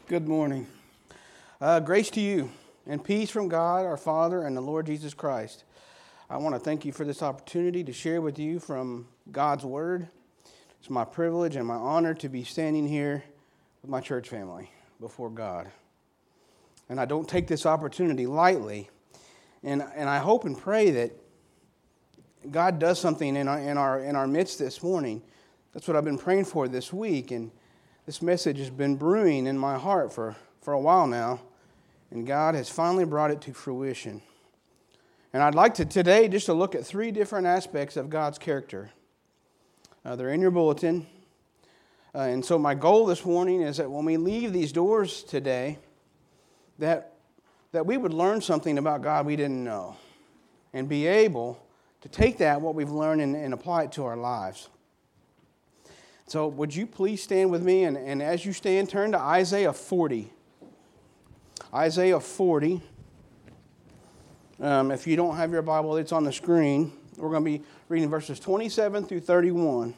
Good morning. Grace to you and peace from God, our Father, and the Lord Jesus Christ. I want to thank you for this opportunity to share with you from God's Word. It's my privilege and my honor to be standing here with my church family before God. And I don't take this opportunity lightly. And I hope and pray that God does something in our midst this morning. That's what I've been praying for this week. And this message has been brewing in my heart for a while now, and God has finally brought it to fruition. And I'd like to today just to look at three different aspects of God's character. They're in your bulletin. And so my goal this morning is that when we leave these doors today, that we would learn something about God we didn't know, and be able to take that, what we've learned, and apply it to our lives. So would you please stand with me, and as you stand, turn to Isaiah 40. Isaiah 40. If you don't have your Bible, it's on the screen. We're going to be reading verses 27 through 31.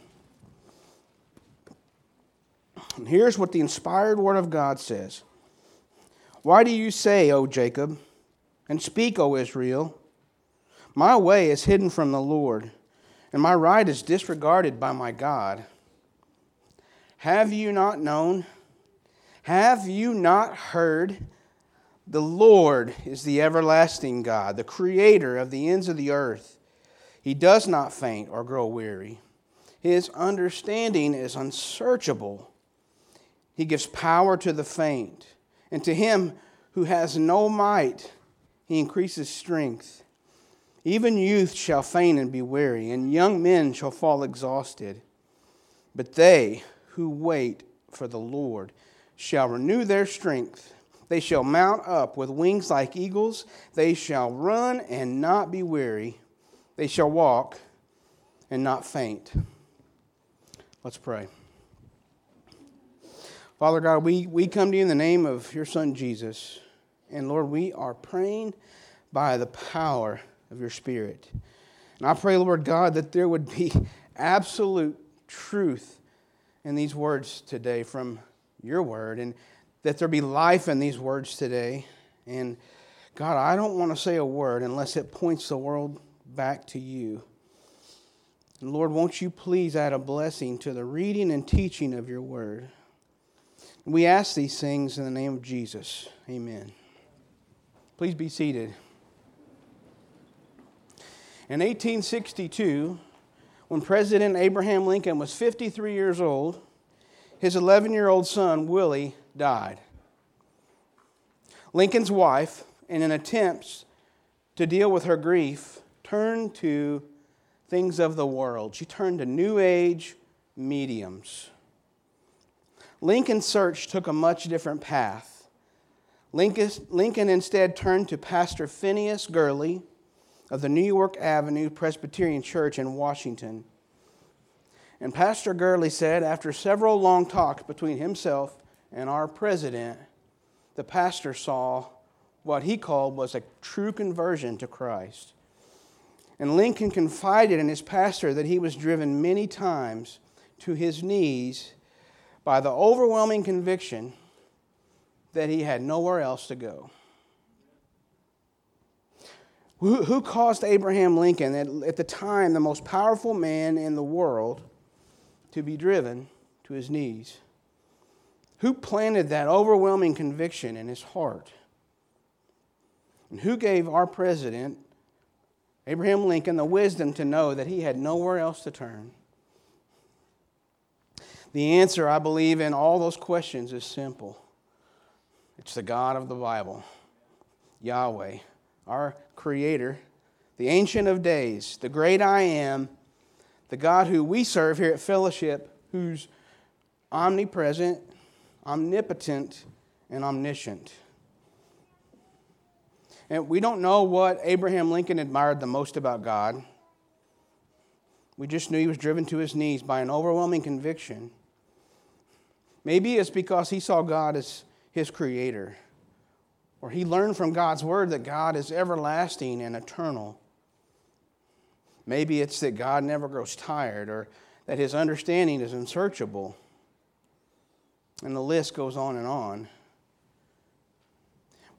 And here's what the inspired Word of God says. Why do you say, O Jacob, and speak, O Israel? My way is hidden from the Lord, and my right is disregarded by my God. Have you not known? Have you not heard? The Lord is the everlasting God, the creator of the ends of the earth. He does not faint or grow weary. His understanding is unsearchable. He gives power to the faint, and to him who has no might, he increases strength. Even youth shall faint and be weary, and young men shall fall exhausted. But they who wait for the Lord shall renew their strength. They shall mount up with wings like eagles. They shall run and not be weary. They shall walk and not faint. Let's pray. Father God, we come to you in the name of your Son Jesus. And Lord, we are praying by the power of your Spirit. And I pray, Lord God, that there would be absolute truth in these words today from your word, and that there be life in these words today. And God, I don't want to say a word unless it points the world back to you. And Lord, won't you please add a blessing to the reading and teaching of your word. We ask these things in the name of Jesus. Amen. Please be seated. In 1862, when President Abraham Lincoln was 53 years old, his 11-year-old son, Willie, died. Lincoln's wife, in an attempt to deal with her grief, turned to things of the world. She turned to New Age mediums. Lincoln's search took a much different path. Lincoln instead turned to Pastor Phineas Gurley of the New York Avenue Presbyterian Church in Washington. And Pastor Gurley said, after several long talks between himself and our president, the pastor saw what he called was a true conversion to Christ. And Lincoln confided in his pastor that he was driven many times to his knees by the overwhelming conviction that he had nowhere else to go. Who caused Abraham Lincoln, at the time the most powerful man in the world, to be driven to his knees? Who planted that overwhelming conviction in his heart? And who gave our president, Abraham Lincoln, the wisdom to know that he had nowhere else to turn? The answer, I believe, in all those questions is simple. It's the God of the Bible, Yahweh, our Creator, the Ancient of Days, the great I Am, the God who we serve here at Fellowship, who's omnipresent, omnipotent, and omniscient. And we don't know what Abraham Lincoln admired the most about God. We just knew he was driven to his knees by an overwhelming conviction. Maybe it's because he saw God as his creator, or he learned from God's word that God is everlasting and eternal. Maybe it's that God never grows tired, or that his understanding is unsearchable. And the list goes on and on.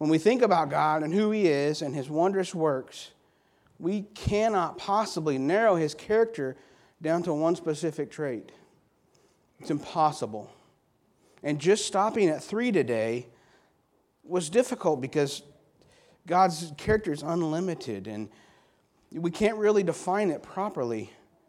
When we think about God and who He is and His wondrous works, we cannot possibly narrow His character down to one specific trait. It's impossible. And just stopping at 3 today was difficult because God's character is unlimited and we can't really define it properly.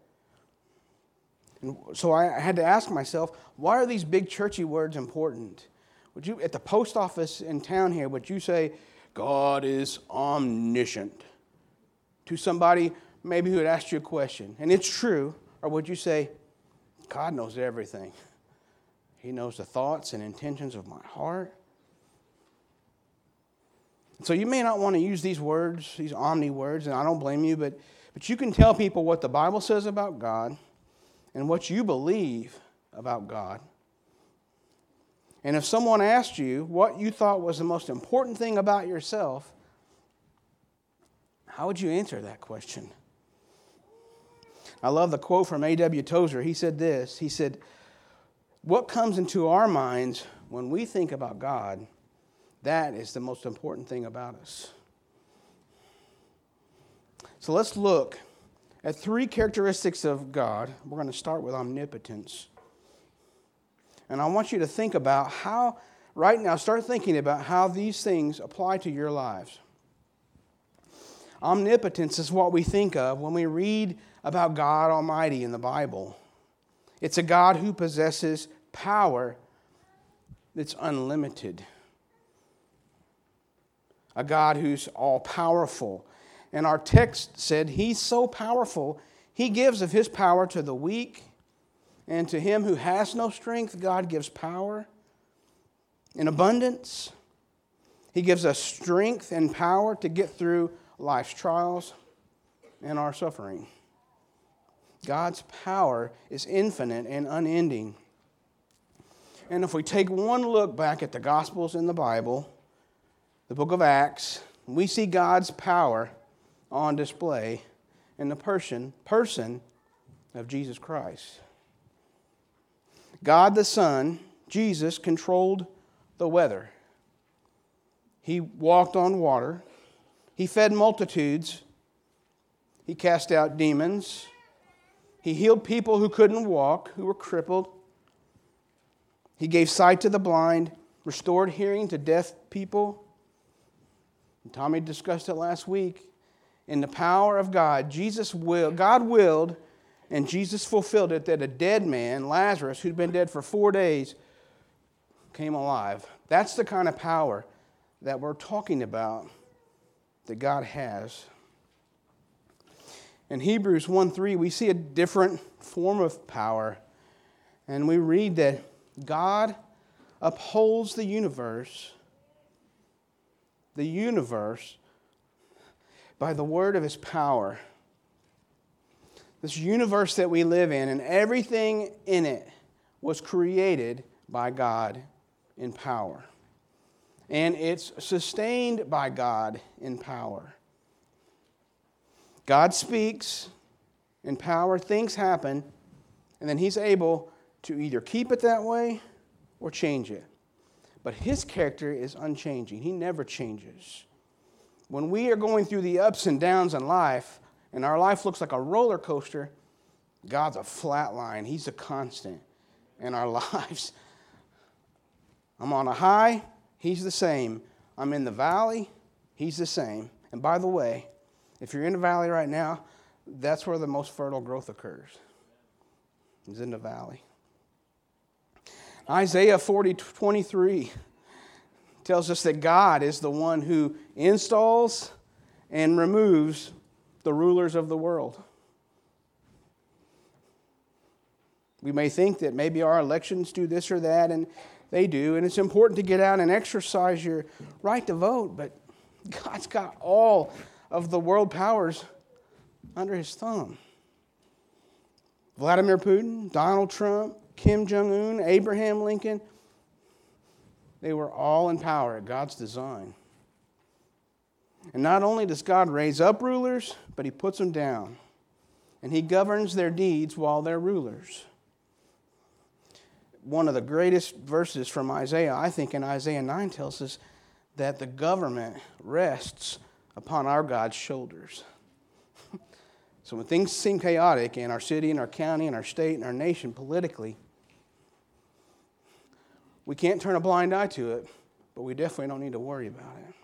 And so I had to ask myself, why are these big churchy words important? Would you, at the post office in town here, would you say, God is omniscient? To somebody maybe who had asked you a question, and it's true, or would you say, God knows everything. He knows the thoughts and intentions of my heart. So you may not want to use these words, these omni words, and I don't blame you, but you can tell people what the Bible says about God and what you believe about God. And if someone asked you what you thought was the most important thing about yourself, how would you answer that question? I love the quote from A.W. Tozer. He said this. He said, what comes into our minds when we think about God, that is the most important thing about us. So let's look at 3 characteristics of God. We're going to start with omnipotence. And I want you to think about how, right now, start thinking about how these things apply to your lives. Omnipotence is what we think of when we read about God Almighty in the Bible. It's a God who possesses power that's unlimited. A God who's all-powerful. And our text said He's so powerful, He gives of His power to the weak, and to him who has no strength, God gives power in abundance. He gives us strength and power to get through life's trials and our suffering. God's power is infinite and unending. And if we take one look back at the Gospels in the Bible, the book of Acts, we see God's power on display in the person of Jesus Christ. God the Son, Jesus, controlled the weather. He walked on water. He fed multitudes. He cast out demons. He healed people who couldn't walk, who were crippled. He gave sight to the blind, restored hearing to deaf people. And Tommy discussed it last week. In the power of God, God willed, and Jesus fulfilled it, that a dead man, Lazarus, who'd been dead for 4 days, came alive. That's the kind of power that we're talking about that God has. In Hebrews 1:3, we see a different form of power. And we read that God upholds the universe by the word of His power. This universe that we live in and everything in it was created by God in power. And it's sustained by God in power. God speaks in power, things happen, and then He's able to either keep it that way or change it. But His character is unchanging. He never changes. When we are going through the ups and downs in life, and our life looks like a roller coaster, God's a flat line. He's a constant in our lives. I'm on a high, He's the same. I'm in the valley, He's the same. And by the way, if you're in the valley right now, that's where the most fertile growth occurs. It's in the valley. Isaiah 40:23 tells us that God is the one who installs and removes the rulers of the world. We may think that maybe our elections do this or that, and they do, and it's important to get out and exercise your right to vote, but God's got all of the world powers under His thumb. Vladimir Putin, Donald Trump, Kim Jong-un, Abraham Lincoln, they were all in power at God's design. And not only does God raise up rulers, but He puts them down. And He governs their deeds while they're rulers. One of the greatest verses from Isaiah, I think in Isaiah 9, tells us that the government rests upon our God's shoulders. So when things seem chaotic in our city, in our county, in our state, in our nation, politically, we can't turn a blind eye to it, but we definitely don't need to worry about it.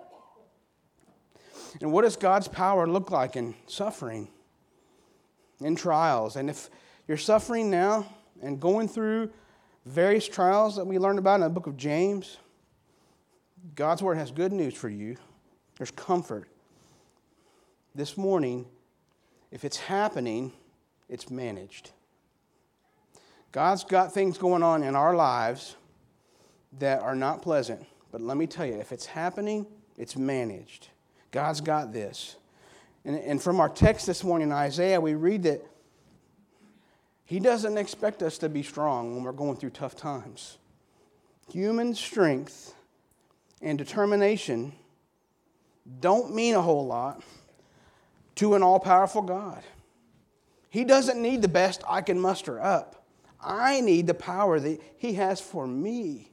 And what does God's power look like in suffering, in trials? And if you're suffering now and going through various trials that we learned about in the book of James, God's word has good news for you. There's comfort. This morning, if it's happening, it's managed. God's got things going on in our lives that are not pleasant. But let me tell you, if it's happening, it's managed. God's got this. And from our text this morning in Isaiah, we read that He doesn't expect us to be strong when we're going through tough times. Human strength and determination don't mean a whole lot to an all-powerful God. He doesn't need the best I can muster up. I need the power that He has for me.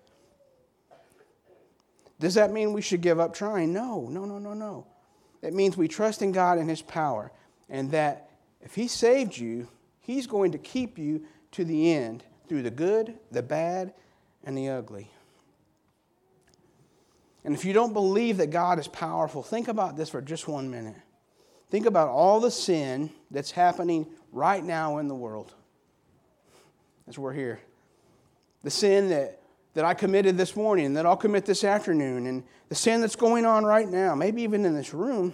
Does that mean we should give up trying? No. It means we trust in God and His power, and that if He saved you, He's going to keep you to the end through the good, the bad, and the ugly. And if you don't believe that God is powerful, think about this for just 1 minute. Think about all the sin that's happening right now in the world as we're here. The sin that I committed this morning, that I'll commit this afternoon, and the sin that's going on right now, maybe even in this room.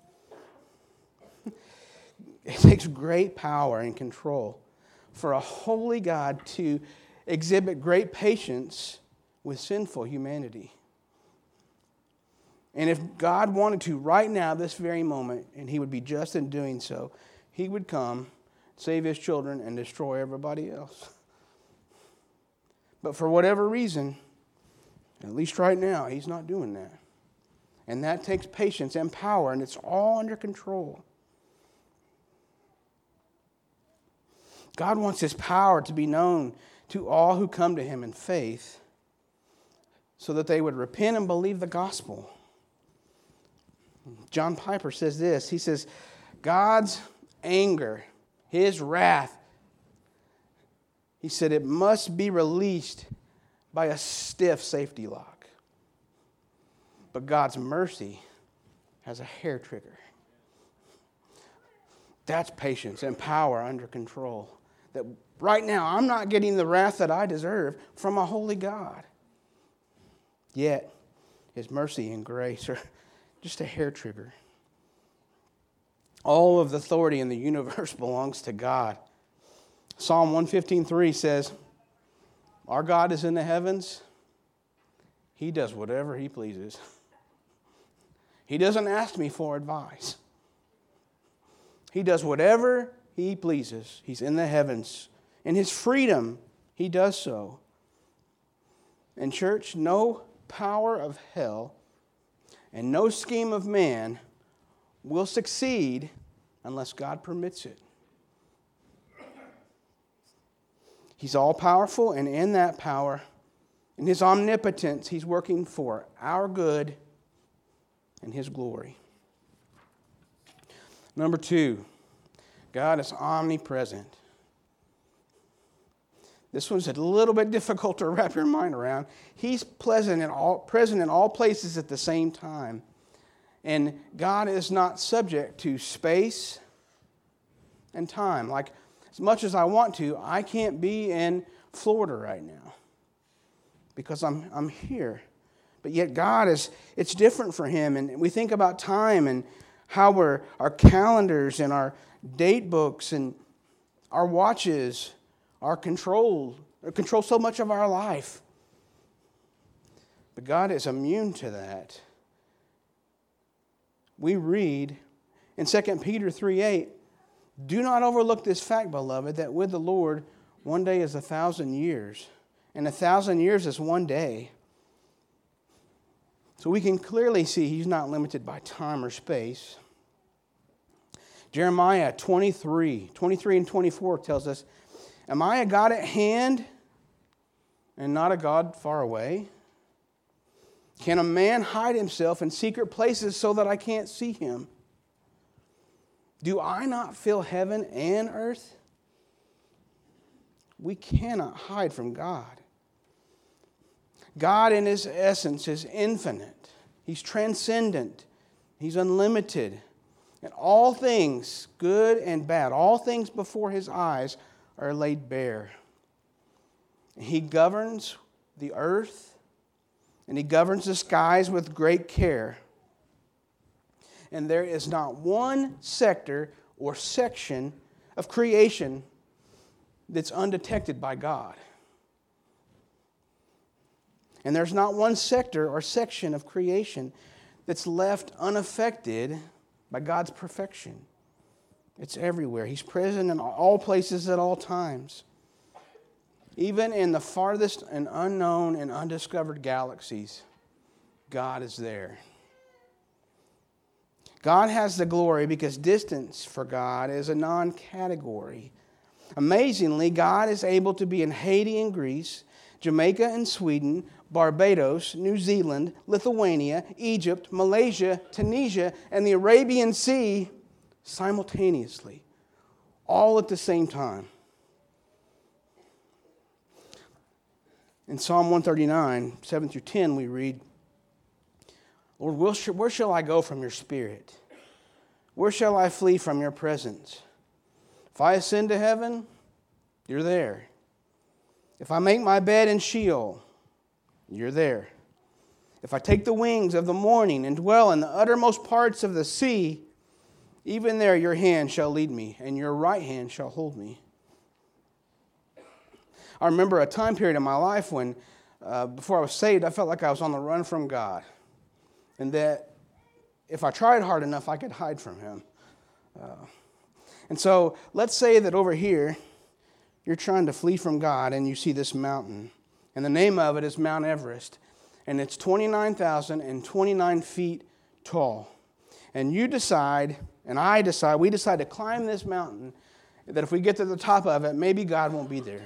It takes great power and control for a holy God to exhibit great patience with sinful humanity. And if God wanted to right now, this very moment, and He would be just in doing so, He would come, save His children, and destroy everybody else. But for whatever reason, at least right now, He's not doing that. And that takes patience and power, and it's all under control. God wants His power to be known to all who come to Him in faith so that they would repent and believe the gospel. John Piper says this. He says, God's anger, His wrath, He said, it must be released by a stiff safety lock. But God's mercy has a hair trigger. That's patience and power under control. That right now, I'm not getting the wrath that I deserve from a holy God. Yet, His mercy and grace are just a hair trigger. All of the authority in the universe belongs to God. Psalm 115:3 says, our God is in the heavens. He does whatever He pleases. He doesn't ask me for advice. He does whatever He pleases. He's in the heavens. In His freedom, He does so. And church, no power of hell and no scheme of man will succeed unless God permits it. He's all-powerful, and in that power, in His omnipotence, He's working for our good and His glory. Number 2, God is omnipresent. This one's a little bit difficult to wrap your mind around. He's present in all places at the same time. And God is not subject to space and time. Like, as much as I want to, I can't be in Florida right now because I'm here. But yet God it's different for Him. And we think about time and how our calendars and our date books and our watches are control so much of our life. But God is immune to that. We read in 2 Peter 3:8, do not overlook this fact, beloved, that with the Lord 1 day is 1,000 years, and 1,000 years is 1 day. So we can clearly see He's not limited by time or space. Jeremiah 23 and 24 tells us, am I a God at hand and not a God far away? Can a man hide himself in secret places so that I can't see him? Do I not fill heaven and earth? We cannot hide from God. God in His essence is infinite. He's transcendent. He's unlimited. And all things, good and bad, all things before His eyes are laid bare. He governs the earth, and He governs the skies with great care. And there is not one sector or section of creation that's undetected by God. And there's not one sector or section of creation that's left unaffected by God's perfection. It's everywhere. He's present in all places at all times. Even in the farthest and unknown and undiscovered galaxies, God is there. God has the glory because distance for God is a non-category. Amazingly, God is able to be in Haiti and Greece, Jamaica and Sweden, Barbados, New Zealand, Lithuania, Egypt, Malaysia, Tunisia, and the Arabian Sea simultaneously, all at the same time. In Psalm 139, 7 through 10, we read, Lord, where shall I go from your spirit? Where shall I flee from your presence? If I ascend to heaven, you're there. If I make my bed in Sheol, you're there. If I take the wings of the morning and dwell in the uttermost parts of the sea, even there your hand shall lead me, and your right hand shall hold me. I remember a time period in my life when, before I was saved, I felt like I was on the run from God. And that if I tried hard enough, I could hide from Him. And so let's say that over here, you're trying to flee from God and you see this mountain. And the name of it is Mount Everest. And it's 29,029 feet tall. And you decide, and I decide, we decide to climb this mountain, that if we get to the top of it, maybe God won't be there.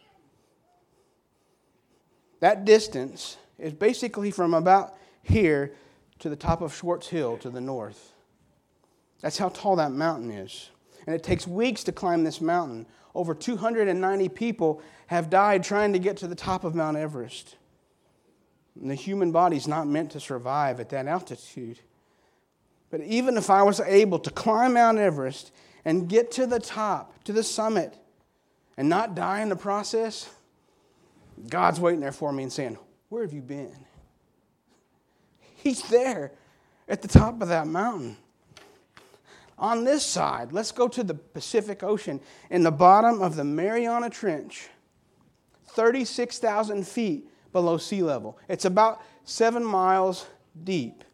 That distance is basically from about here to the top of Schwartz Hill to the north. That's how tall that mountain is. And it takes weeks to climb this mountain. Over 290 people have died trying to get to the top of Mount Everest. And the human body's not meant to survive at that altitude. But even if I was able to climb Mount Everest and get to the top, to the summit, and not die in the process, God's waiting there for me and saying, where have you been? He's there at the top of that mountain. On this side, let's go to the Pacific Ocean. In the bottom of the Mariana Trench, 36,000 feet below sea level. It's about 7 miles deep.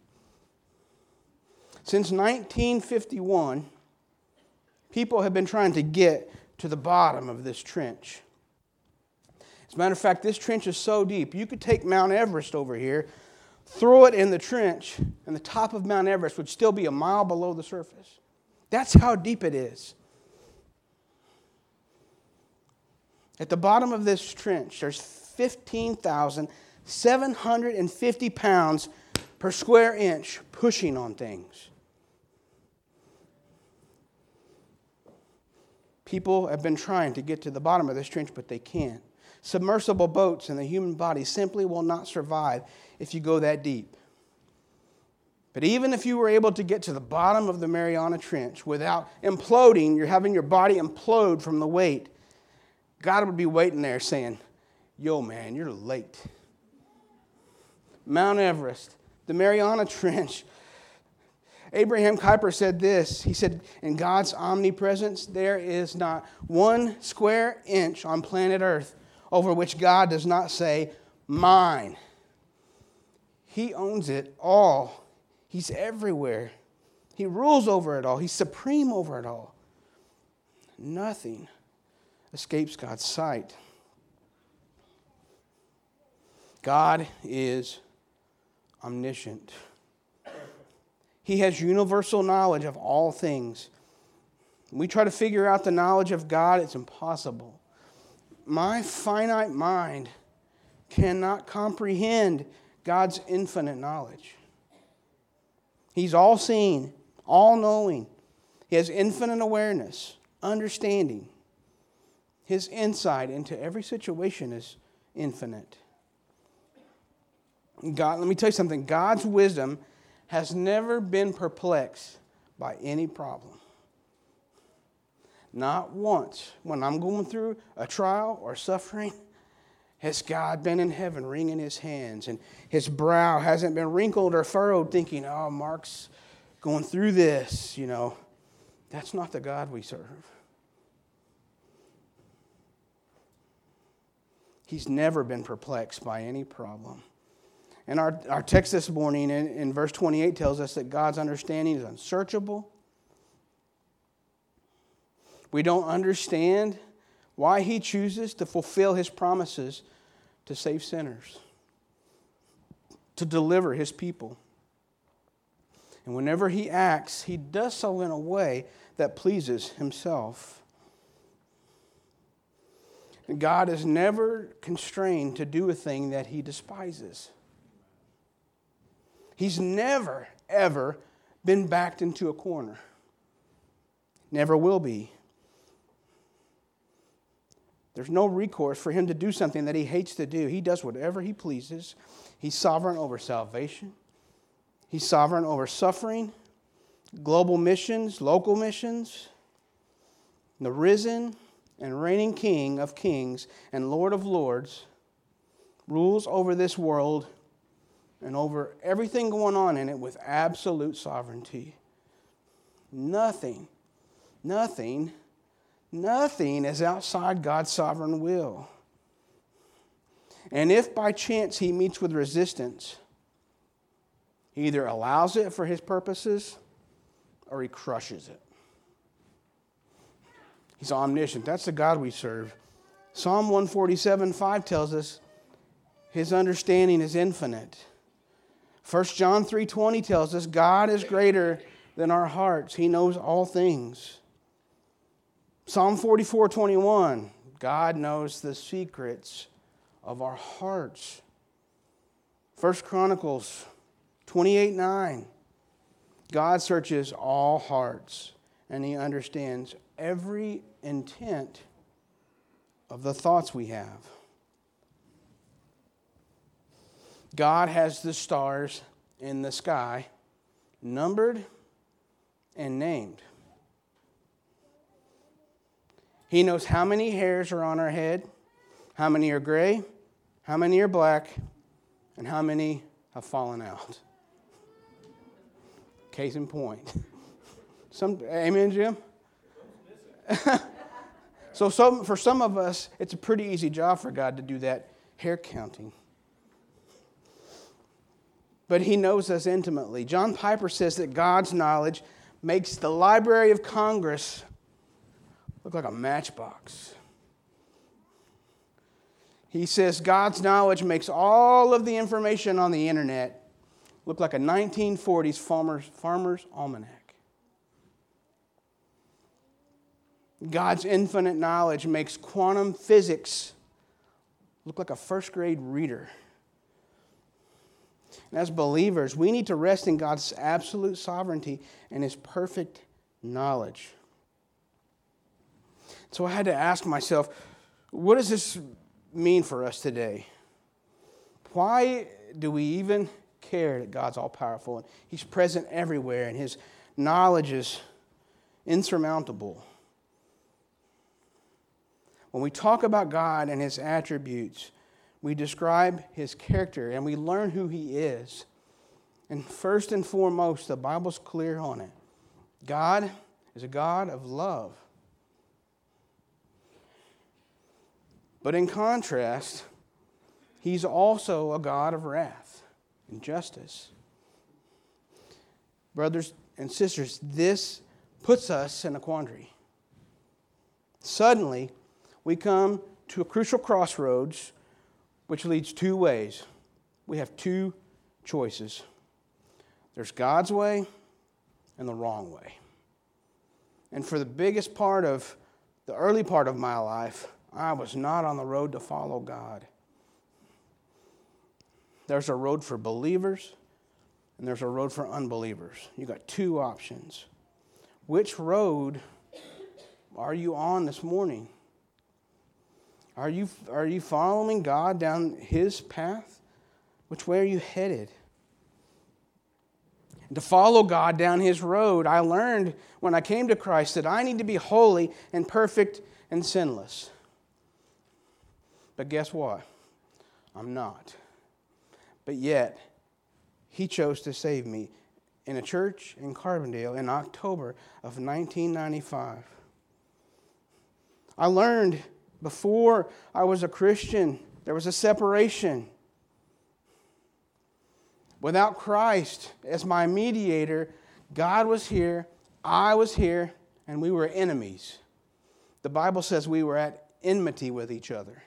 Since 1951, people have been trying to get to the bottom of this trench. As a matter of fact, this trench is so deep, you could take Mount Everest over here, throw it in the trench, and the top of Mount Everest would still be a mile below the surface. That's how deep it is. At the bottom of this trench, there's 15,750 pounds per square inch pushing on things. People have been trying to get to the bottom of this trench, but they can't. Submersible boats and the human body simply will not survive if you go that deep. But even if you were able to get to the bottom of the Mariana Trench without imploding, you're having your body implode from the weight, God would be waiting there saying, yo, man, you're late. Mount Everest, the Mariana Trench. Abraham Kuyper said this. He said, in God's omnipresence, there is not 1 square inch on planet Earth over which God does not say, mine. He owns it all. He's everywhere. He rules over it all. He's supreme over it all. Nothing escapes God's sight. God is omniscient. He has universal knowledge of all things. When we try to figure out the knowledge of God, it's impossible. My finite mind cannot comprehend God's infinite knowledge. He's all-seeing, all-knowing. He has infinite awareness, understanding. His insight into every situation is infinite. God, let me tell you something. God's wisdom has never been perplexed by any problem. Not once. When I'm going through a trial or suffering, has God been in heaven wringing his hands and his brow hasn't been wrinkled or furrowed thinking, oh, Mark's going through this, That's not the God we serve. He's never been perplexed by any problem. And our text this morning in verse 28 tells us that God's understanding is unsearchable. We don't understand why he chooses to fulfill his promises to save sinners, to deliver his people. And whenever he acts, he does so in a way that pleases himself. And God is never constrained to do a thing that he despises. He's never, ever been backed into a corner. Never will be. There's no recourse for him to do something that he hates to do. He does whatever he pleases. He's sovereign over salvation. He's sovereign over suffering, global missions, local missions. The risen and reigning King of kings and Lord of lords rules over this world and over everything going on in it with absolute sovereignty. Nothing is outside God's sovereign will. And if by chance he meets with resistance, he either allows it for his purposes or he crushes it. He's omniscient. That's the God we serve. Psalm 147:5 tells us his understanding is infinite. 1 John 3:20 tells us God is greater than our hearts. He knows all things. Psalm 44:21, God knows the secrets of our hearts. 1 Chronicles 28:9, God searches all hearts and he understands every intent of the thoughts we have. God has the stars in the sky numbered and named. He knows how many hairs are on our head, how many are gray, how many are black, and how many have fallen out. Case in point. Amen, Jim? So for some of us, it's a pretty easy job for God to do that hair counting. But he knows us intimately. John Piper says that God's knowledge makes the Library of Congress look like a matchbox. He says God's knowledge makes all of the information on the internet look like a 1940s farmer's almanac. God's infinite knowledge makes quantum physics look like a first grade reader. And as believers, we need to rest in God's absolute sovereignty and his perfect knowledge. So I had to ask myself, what does this mean for us today? Why do we even care that God's all-powerful and he's present everywhere and his knowledge is insurmountable? When we talk about God and his attributes, we describe his character and we learn who he is. And first and foremost, the Bible's clear on it. God is a God of love. But in contrast, he's also a God of wrath and justice. Brothers and sisters, this puts us in a quandary. Suddenly, we come to a crucial crossroads which leads two ways. We have two choices. There's God's way and the wrong way. And for the biggest part of the early part of my life, I was not on the road to follow God. There's a road for believers and there's a road for unbelievers. You got two options. Which road are you on this morning? Are you following God down His path? Which way are you headed? And to follow God down His road, I learned when I came to Christ that I need to be holy and perfect and sinless. But guess what? I'm not. But yet, He chose to save me in a church in Carbondale in October of 1995. I learned before I was a Christian, there was a separation. Without Christ as my mediator, God was here, I was here, and we were enemies. The Bible says we were at enmity with each other.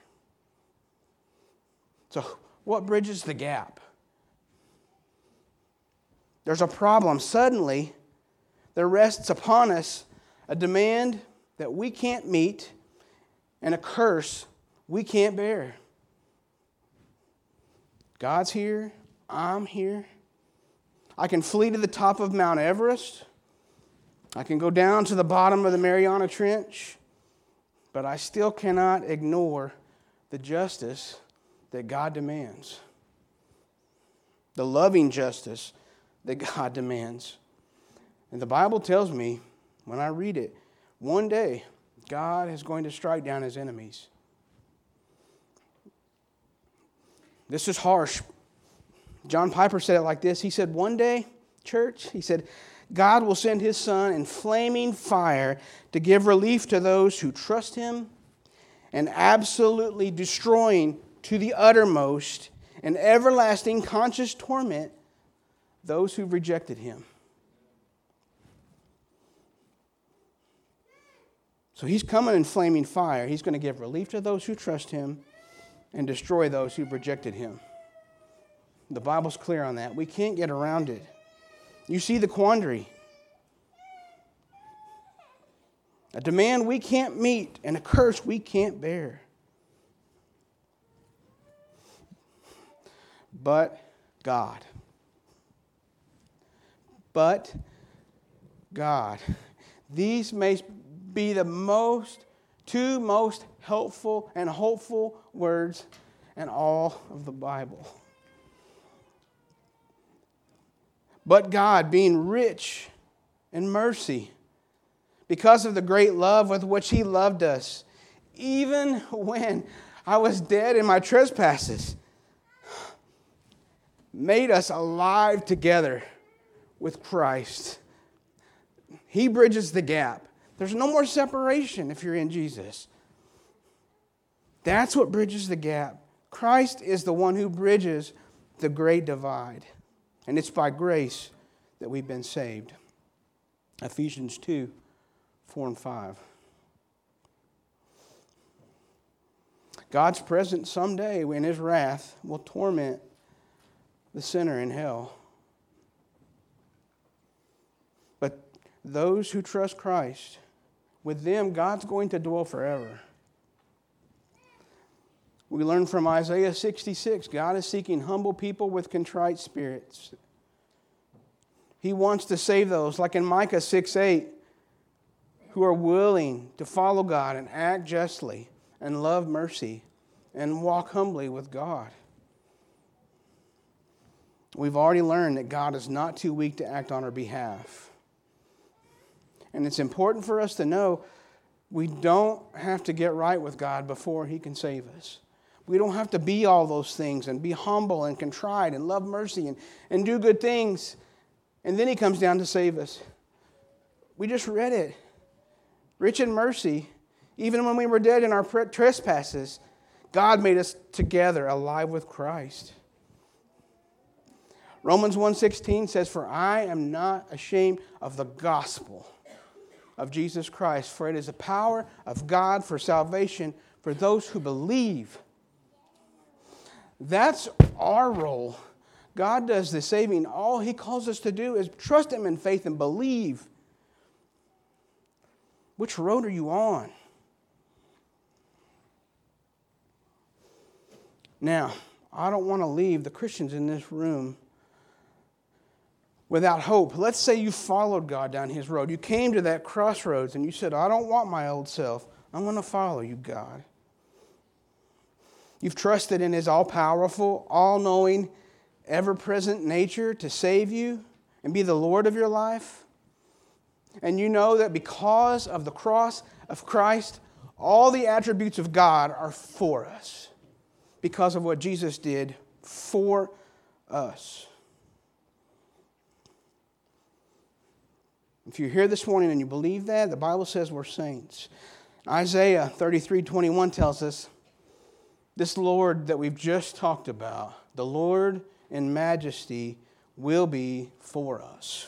So, what bridges the gap? There's a problem. Suddenly, there rests upon us a demand that we can't meet and a curse we can't bear. God's here. I'm here. I can flee to the top of Mount Everest. I can go down to the bottom of the Mariana Trench. But I still cannot ignore the justice that God demands. The loving justice that God demands. And the Bible tells me, when I read it, one day God is going to strike down His enemies. This is harsh. John Piper said it like this. He said, one day, church, he said, God will send His Son in flaming fire to give relief to those who trust Him, and absolutely destroying to the uttermost and everlasting conscious torment those who've rejected Him. So He's coming in flaming fire. He's going to give relief to those who trust Him and destroy those who've rejected Him. The Bible's clear on that. We can't get around it. You see the quandary. A demand we can't meet and a curse we can't bear. But God. But God. These may be the two most helpful and hopeful words in all of the Bible. But God, being rich in mercy, because of the great love with which He loved us, even when I was dead in my trespasses, made us alive together with Christ. He bridges the gap. There's no more separation if you're in Jesus. That's what bridges the gap. Christ is the one who bridges the great divide. And it's by grace that we've been saved. Ephesians 2, 4 and 5. God's presence someday in His wrath will torment the sinner in hell. But those who trust Christ, with them God's going to dwell forever. We learn from Isaiah 66, God is seeking humble people with contrite spirits. He wants to save those, like in Micah 6:8, who are willing to follow God and act justly and love mercy and walk humbly with God. We've already learned that God is not too weak to act on our behalf. And it's important for us to know we don't have to get right with God before He can save us. We don't have to be all those things and be humble and contrite and love mercy and do good things. And then He comes down to save us. We just read it. Rich in mercy, even when we were dead in our trespasses, God made us together alive with Christ. Romans 1:16 says, "For I am not ashamed of the gospel of Jesus Christ, for it is the power of God for salvation for those who believe." That's our role. God does the saving. All He calls us to do is trust Him in faith and believe. Which road are you on? Now, I don't want to leave the Christians in this room without hope. Let's say you followed God down His road. You came to that crossroads and you said, I don't want my old self. I'm going to follow you, God. You've trusted in His all-powerful, all-knowing, ever-present nature to save you and be the Lord of your life. And you know that because of the cross of Christ, all the attributes of God are for us because of what Jesus did for us. If you're here this morning and you believe that, the Bible says we're saints. Isaiah 33:21 tells us, this Lord that we've just talked about, the Lord in majesty, will be for us.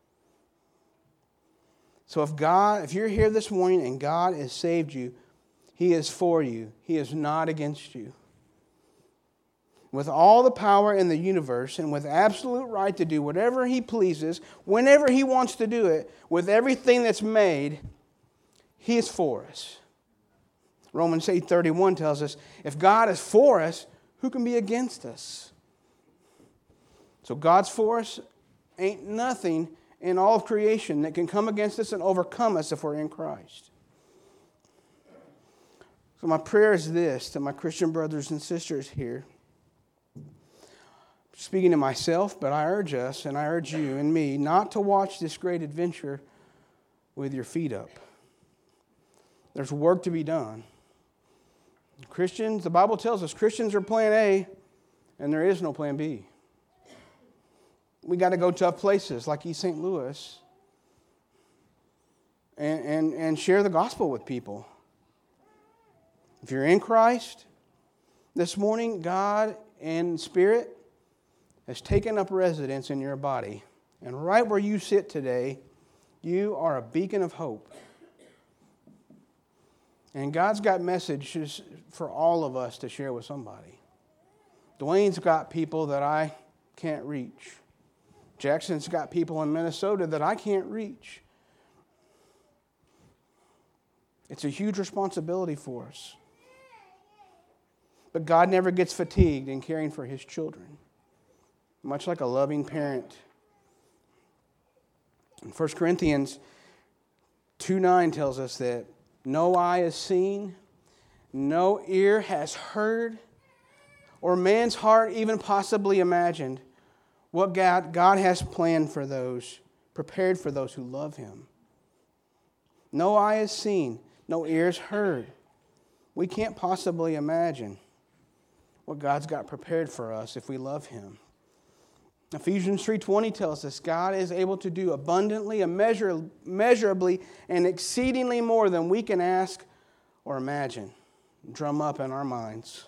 So if you're here this morning and God has saved you, He is for you. He is not against you. With all the power in the universe and with absolute right to do whatever He pleases, whenever He wants to do it, with everything that's made, He is for us. Romans 8:31 tells us, if God is for us, who can be against us? So God's for us. Ain't nothing in all of creation that can come against us and overcome us if we're in Christ. So my prayer is this to my Christian brothers and sisters here. Speaking to myself, but I urge us and I urge you and me not to watch this great adventure with your feet up. There's work to be done. Christians, the Bible tells us Christians are plan A and there is no plan B. We got to go tough places like East St. Louis and share the gospel with people. If you're in Christ, this morning, God in spirit has taken up residence in your body. And right where you sit today, you are a beacon of hope. And God's got messages for all of us to share with somebody. Dwayne's got people that I can't reach. Jackson's got people in Minnesota that I can't reach. It's a huge responsibility for us. But God never gets fatigued in caring for His children, much like a loving parent. In 1 Corinthians 2:9 tells us that no eye has seen, no ear has heard, or man's heart even possibly imagined what God has planned for those, prepared for those who love Him. No eye has seen, no ear has heard. We can't possibly imagine what God's got prepared for us if we love Him. Ephesians 3:20 tells us God is able to do abundantly, immeasurably, and exceedingly more than we can ask or imagine. Drum up in our minds.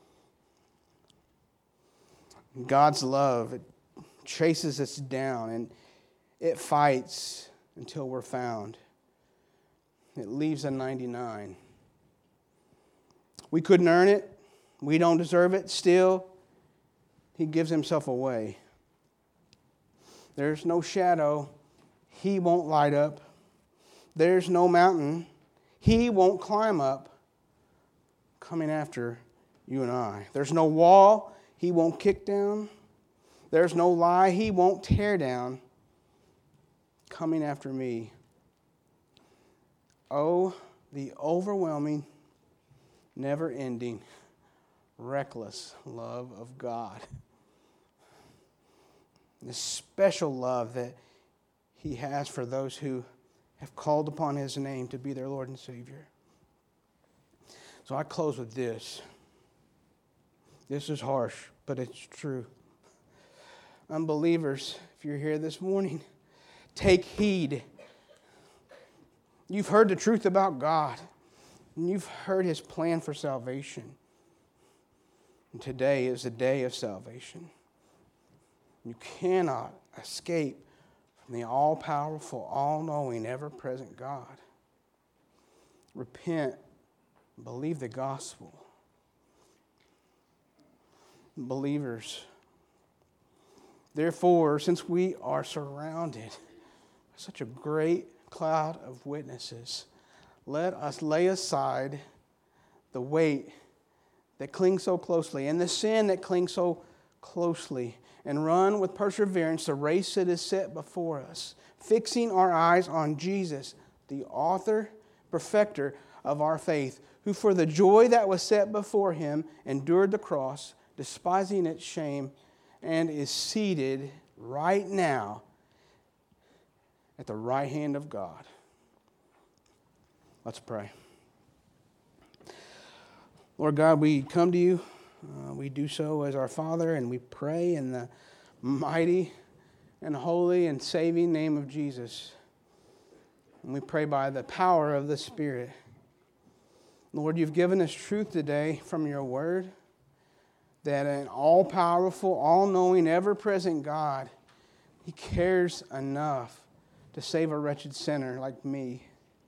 God's love, it chases us down and it fights until we're found. It leaves a 99. We couldn't earn it. We don't deserve it. Still, He gives Himself away. There's no shadow He won't light up. There's no mountain He won't climb up coming after you and I. There's no wall He won't kick down. There's no lie He won't tear down coming after me. Oh, the overwhelming, never-ending, reckless love of God. The special love that He has for those who have called upon His name to be their Lord and Savior. So I close with this. This is harsh, but it's true. Unbelievers, if you're here this morning, take heed. You've heard the truth about God, and you've heard His plan for salvation. And today is the day of salvation. You cannot escape from the all-powerful, all-knowing, ever-present God. Repent, believe the gospel. Believers, therefore, since we are surrounded by such a great cloud of witnesses, let us lay aside the weight that cling so closely and the sin that clings so closely, and run with perseverance the race that is set before us, fixing our eyes on Jesus, the author, perfecter of our faith, who for the joy that was set before him endured the cross, despising its shame, and is seated right now at the right hand of God. Let's pray. Lord God, we come to you. We do so as our Father, and we pray in the mighty and holy and saving name of Jesus. And we pray by the power of the Spirit. Lord, you've given us truth today from your word, that an all-powerful, all-knowing, ever-present God, he cares enough to save a wretched sinner like me.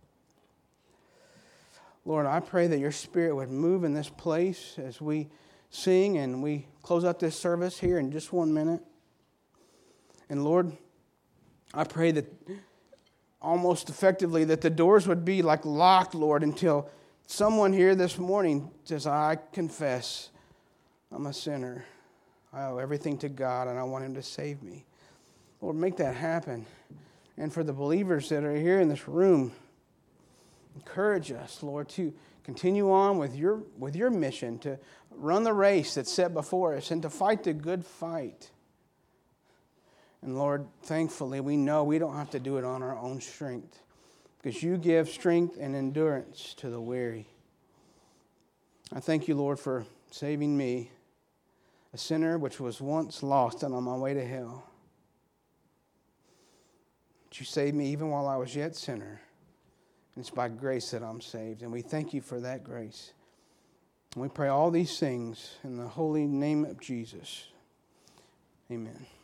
Lord, I pray that your Spirit would move in this place as we sing and we close out this service here in just 1 minute. And Lord, I pray that almost effectively that the doors would be like locked, Lord, until someone here this morning says, I confess I'm a sinner. I owe everything to God and I want him to save me. Lord, make that happen. And for the believers that are here in this room, encourage us, Lord, to continue on with your mission, to run the race that's set before us and to fight the good fight. And Lord, thankfully, we know we don't have to do it on our own strength, because you give strength and endurance to the weary. I thank you, Lord, for saving me, a sinner which was once lost and on my way to hell. But you saved me even while I was yet sinner. And it's by grace that I'm saved. And we thank you for that grace. And we pray all these things in the holy name of Jesus. Amen.